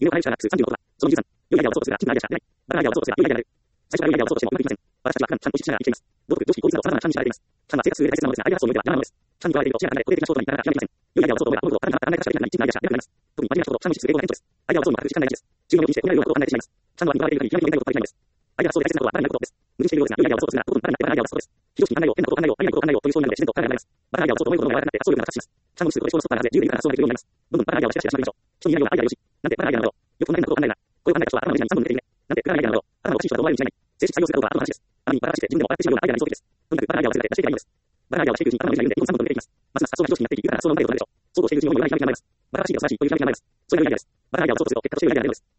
輸入払い者が通算ということは、その13、良いアイデアを想像するが、真のアイデアしか出ない。バカなアイデアを想像するが、良いアイデアである。最初から良いアイデアを想像してもうまくいきません。私たちは普段、ちゃんと意識しながら生きています。道徳、常識、効率など様々なチャンに知られています。チャンは生活数で大切なものですが、アイデア発想においては邪魔なものです。チャンに加えていると、視野が離れ、固定的な衝動にならなかなか極めていません。良いアイデアを想像するが、物事を新たな考え方しかできない、真のアイデアしか出なくなります。特に真面目な人ほど、チャンの質する英語が顕著です。アイデアを想像に全く時間が大事です。重要にして同じようなことを考えてしまいます。チャンの輪に加えている限り、極めてやりたいことができないのです。アイデア発想で大切なことは、バカになることです。矛盾しているようですが、良いアイデアを想像するが、とことんバカになってバカなアイデアを想像です。非常識に考えよう、変なことを考えよう、ありえないことを考えようというそういうので自然とバカになります。バカなアイデアを想像と思うことの柔らかくなって発想力が達します。チャンの質と思考の外から外れ、自由で豊かな発想ができるようになります。どんどんバカなアイデアをしかし出しましょう。人に言いないようなアイデアよし。なんてバカなアイデアなのだろう。よくこんな変なことを考えるな。これを考えた人は頭の内に3本抜けているね。なんてバカなアイデアなのだろう。頭のおかしい人はどうあるに違いない。正式採用するかどうかは後の話です。ある意味バカらしくて自分でも笑ってしまうようなアイデアになりそうです。とにかくバカなアイデアを忘れて出していけばいいのです。バカなアイデアをしていくうちに頭の内に4、3本抜けていきます。ますます発想が非常識になっていき、豊かな発想の問題を取るでしょう。想像しているうちにもよりひらめきになります。バカらしいが素晴らしいというひらめきになります。それが良いアイデアです。バカなアイデアを想像すると結果として良いアイデアが出るのです。